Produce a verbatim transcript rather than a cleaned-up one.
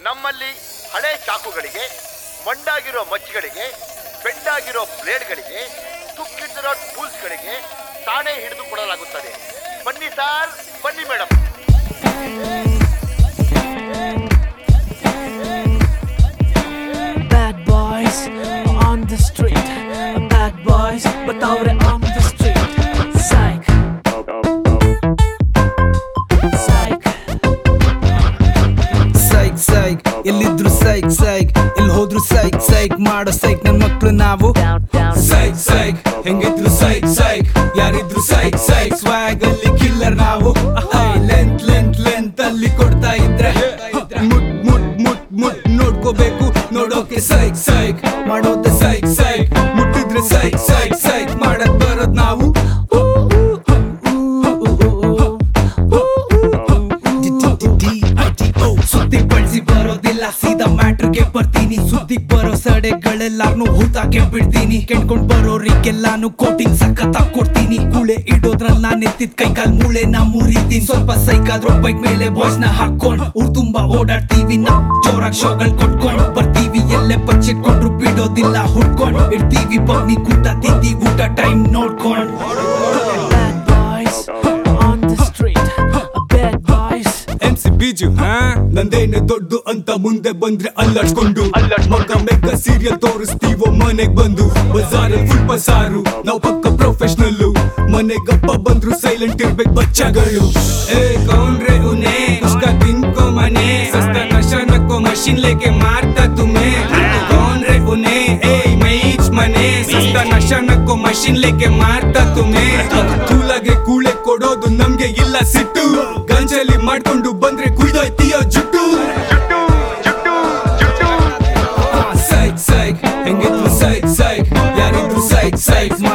ನಮ್ಮಲ್ಲಿ ಹಳೆ ಚಾಕುಗಳಿಗೆ, ಮಂಡಾಗಿರೋ ಮಚ್ಚಿಗಳಿಗೆ, ಬೆಂಡಾಗಿರೋ ಬ್ಲೇಡ್ಗಳಿಗೆ, ತುಕ್ಕಿಟ್ಟಿರೋ ಟೂಲ್ಸ್ಗಳಿಗೆ ತಾನೇ ಹಿಡಿದು ಕೊಡಲಾಗುತ್ತದೆ. ಬನ್ನಿ ಸಾರ್, ಬನ್ನಿ madam. Bad boys on the street, bad boys batavre on the street. Psych, psych, psych psych ಎಲ್ಲಿದ್ರು ಸೈಕ್ ಸೈಕ್ ಎಲ್ಲಿ ಹೋದ್ರು ಸೈಕ್ ಸೈಕ್ ಮಾಡೋ ಸೈಕ್ ನನ್ ಮಕ್ಳು ನಾವು. ಸೈಕ್ ಸೈಕ್ ಹೆಂಗಿದ್ರು ಸೈಕ್ ಸೈಕ್ ಯಾರಿದ್ರು ಸೈಕ್ ಸೈಕ್ ಸ್ವ್ಯಾಗ್ ಅಲ್ಲಿ ಕಿಲ್ಲರ್ ನಾವು. ಲೆಂತ್ ಲೆಂತ್ ಲೆಂತ್ ಅಲ್ಲಿ ಕೊಡ್ತಾ ಇದ್ರೆ ಮುಟ್ ಮುಟ್ ಮುಟ್ ಮುಟ್ ನೋಡ್ಕೋಬೇಕು ನೋಡೋಕೆ ಸೈಕ್ ಸೈಕ್ ಮಾಡೋದೆ ಸೈಕ್ ಸೈಕ್ ಮುಟ್ಟಿದ್ರೆ ಸೈಕ್ ಸೈಕ್ ಸೈಕ್ ಮಾಡಕ್ ಬರೋದ್ ನಾವು. ಸುದ್ದಿ ಬಳಸಿ ಬರೋದಿಲ್ಲ ಸೀದಾ ಮ್ಯಾಟ್ರಿಗೆ ಬರ್ತೀನಿ. ಸುದ್ದಿ ಬರೋ ಸಡೆಗಳೆಲ್ಲಾರ್ನು ಹೂತಾಕೆ ಬಿಡ್ತೀನಿ. ಕೆಣ್ಕೊಂಡ್ ಬರೋರಿಗೆಲ್ಲಾನು ಕೋಟಿಂಗ್ ಸಖತ್ ಕೊಡ್ತೀನಿ. ಕೂಳೆ ಇಡೋದ್ರಲ್ಲಿ ನಾನ್ ಎತ್ತಿದ್ ಕೈ ಕಾಲ್ ಮೂಳೆ ನಾ ಮುರಿತೀನಿ. ಸ್ವಲ್ಪ ಸೈಕಾದ್ರೂ ಬೈಕ್ ಮೇಲೆ ಬಾಯ್ಸ್ ನ ಹಾಕೊಂಡ್ ಊರ್ ತುಂಬಾ ಓಡಾಡ್ತೀವಿ. ನಾ ಜೋರಾಗ್ ಶೋಗಳ್ ಕೊಟ್ಕೊಂಡ್ ಬರ್ತೀವಿ. ಎಲ್ಲೇ ಬಚ್ಚಿಟ್ಕೊಂಡ್ರು ಬಿಡೋದಿಲ್ಲ ಹುಡ್ಕೊಂಡ್ ಇಡ್ತೀವಿ. ಬಗ್ನಿ ಕೂಟ ತಿಂದಿ ಊಟ ಟೈಮ್ ನೋಡ್ಕೊಂಡ್. bad boys on the street, bad boys. M C ಬೀಜು ನಂದೇನೆ ದೊಡ್ಡು ಅಂತ ಮುಂದೆ ಬಂದ್ರೆ ಅಲ್ಲಾಡ್ಸ್ಕೊಂಡು ಮಗ ಮೆಗ ಸೀರಿಯಲ್ ತೋರಿಸ್ತೀವೋ ಮನೆಗ್ ಬಂದು. ಬಜಾರಲ್ಲಿ ಫುಲ್ ಬಸಾರು ನಾವ್ ಪಕ್ಕ ಪ್ರೊಫೆಷನಲ್ಲು. ಮನೆಗಪ್ಪ ಬಂದ್ರು ಸೈಲೆಂಟ್ ಇರ್ಬೇಕು ಬಚ್ಚಗಳು. ಏ ಕೌನ್ರೆ ಉನೆ ಉಸ್ಕಾ ತಿನ್ಕೋ ಮನೆ ಸಸ್ತ ನಶಾ ನಕ್ಕೋ ಮಷಿನ್ ಲೇಕೆ ಮಾರ್ತಾ ತುಮೆ. ಕೌನ್ರೆ ಉನೆ ಏ ಮೈಚ್ ಮನೆ ಸಸ್ತ ನಶಾ ನಕ್ಕೋ ಮಷಿನ್ ಲೇಕೆ ಮಾರ್ತಾ ತುಮೆ. ಕೂಲಾಗೆ ಕೂಳೆ ಕೊಡೋದು ನಮ್ಗೆ ಇಲ್ಲ ಸಿಟ್ಟು. ಗಂಜಲಿ ಮಾಡ್ಕೊಂಡು ಬಂದ್ರೆ ಕುಯ್ದೋಯ್ತೀಯೋ ಜುಟ್ಟು. ಸೈಕ್ ಸೈಕ್ ಹೆಂಗಿದ್ರು ಸೈಕ್ ಸೈಕ್ ಯಾರಿದ್ರು ಸೈಕ್ ಸೈಕ್